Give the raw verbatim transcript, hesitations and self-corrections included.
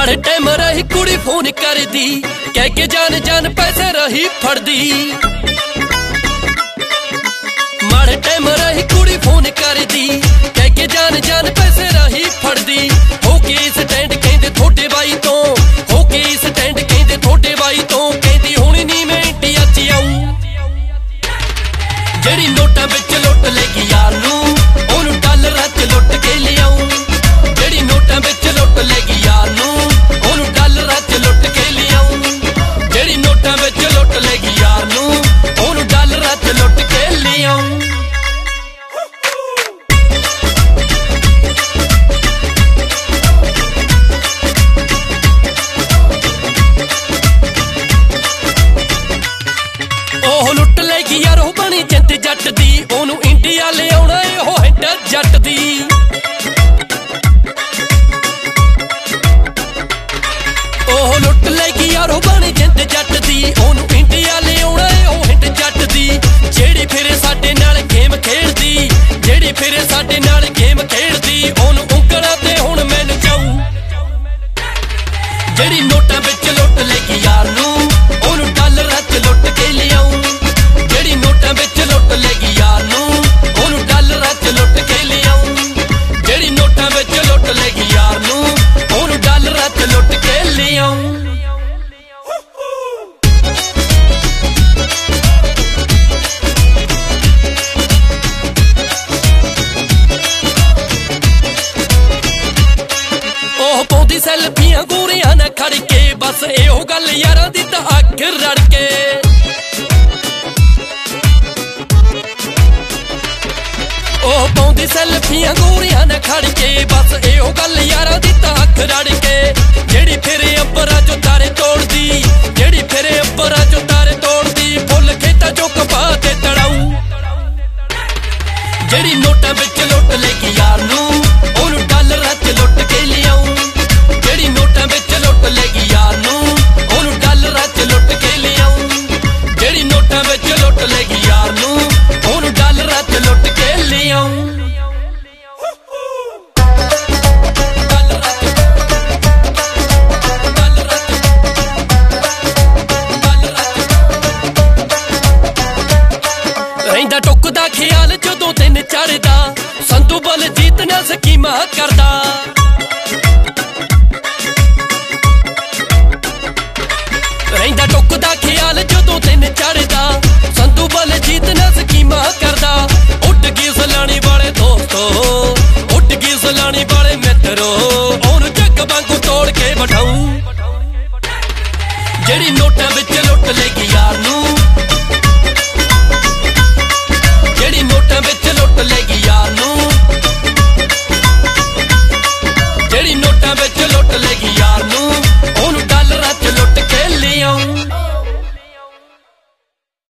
माड़े टाइम रही कुड़ी फोन कर दी, कह के जान जान पैसे रही फड़ दी। माड़े टाइम रही कुड़ी फोन कर दी, कह के जान जान पैसे रही फड़ दी। होके स्टैंड कहंदे थोड़े बाई तो, होके स्टैंड कहंदे थोड़े बाई तो, कहंदी हुण नी मैं इंडिया च आऊं। जेड़ी नोटां विच लुट लेगी यार नूं, ओनू डॉलरां च लुट के लिआऊं। जेड़ी नोटां विच लुट लेगी यार नूं, ओनू डॉलरां च लुट के लिआऊं। जेड़ी नोटां विच लुट लेगी यार नूं, ओनू डॉलरां च लुट के लिआऊं। ओह लुट लेगी यार ओ बनी जिंद जट दी, ओनू इंडिया ले आउणा ए ओ हिट जट दी। ओह लुट लेगी यार ओ बनी जिंद जट दी, ओनू इंडिया ले आउणा ए ओ हिट जट दी। जेड़ी फिरे साडे नाल गेम खेलदी, जेड़ी फिरे साडे नाल गेम खेलदी, ओनू उंगलां ते हुण मैं नचाऊं। जेड़ी नोटां विच लुट लेगी यार नूं, ओनू डॉलरां च लुट के लिआऊं। जेड़ी नोटां विच लुट लेगी यार नूं, ओनू डॉलरां च लुट के लिआऊं। जेड़ी नोटां विच लुट लेगी यार नूं, ओनू डॉलरां च लुट के लिआऊं। ओह पाउंदी सैल्फियां गोरियां ना खड़ के, बस एहो गल यारां दी तां अख रड़ के। ओह पाउंदी सैल्फियां गोरियां ना खड़ के, बस एहो गल यारां दी तां अख रड़ के। जेड़ी फिरे अंबरां चों तारे तोड़दी, जेड़ी फिरे अंबरां चों तारे तोड़दी, फुल खेतां चों कपा ते तड़ाऊं। जेड़ी नोटां विच लुट लेगी यार नूं, ओनू डॉलरां च लुट के लिआऊं। जेड़ी नोटां विच लुट लेगी यार नूं, ओनू डॉलरां च लुट के लिआऊं। जेड़ी नोटां विच लुट लेगी यार नूं, ओनू डॉलरां च लुट के लिआऊं। रहिंदा टुकदा ख्याल जदों दिन चढ़दा, संधू बलजीत नाल स्कीमां करदा। रहिंदा टुकदा ख्याल जदों दिन चढ़दा, संधू बलजीत नाल स्कीमां करदा। उड गई सलानी वाले दोस्तो, उड गई सलानी वाले मित्रो, ओनू जग वांगू तोड़ के बिठाऊं। जेड़ी नोटां विच